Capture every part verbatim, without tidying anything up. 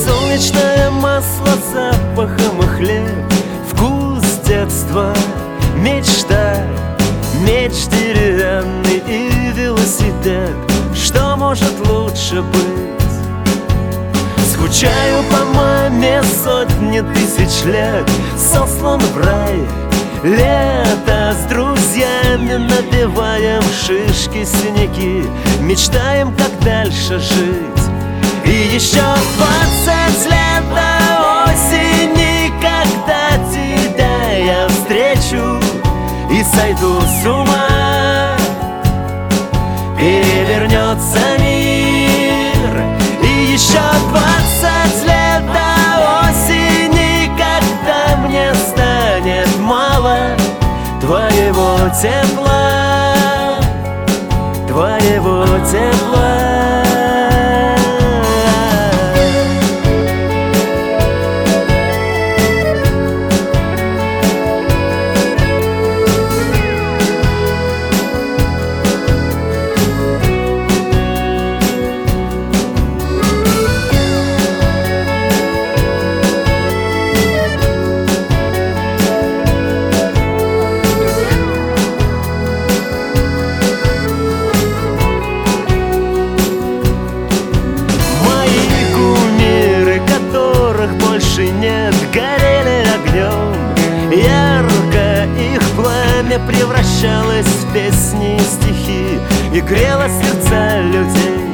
Солнечное масло запахом и хлеб, вкус детства, мечта, меч деревянный и велосипед. Что может лучше быть? Скучаю по маме сотни тысяч лет, сослан в рай. Лето с друзьями набиваем шишки, синяки, мечтаем, как дальше жить. И еще двадцать лет до осени, когда тебя я встречу и сойду с ума. Перевернется мир. И еще двадцать лет до осени, когда мне станет мало твоего тепла, твоего тепла. Нет, горели огнем, ярко их пламя превращалось в песни и стихи и грело сердца людей.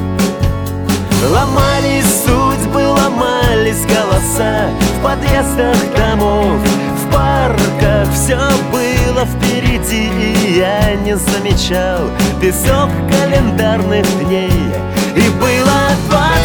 Ломались судьбы, ломались голоса в подъездах домов, в парках все было впереди, и я не замечал песок календарных дней. И было двадцать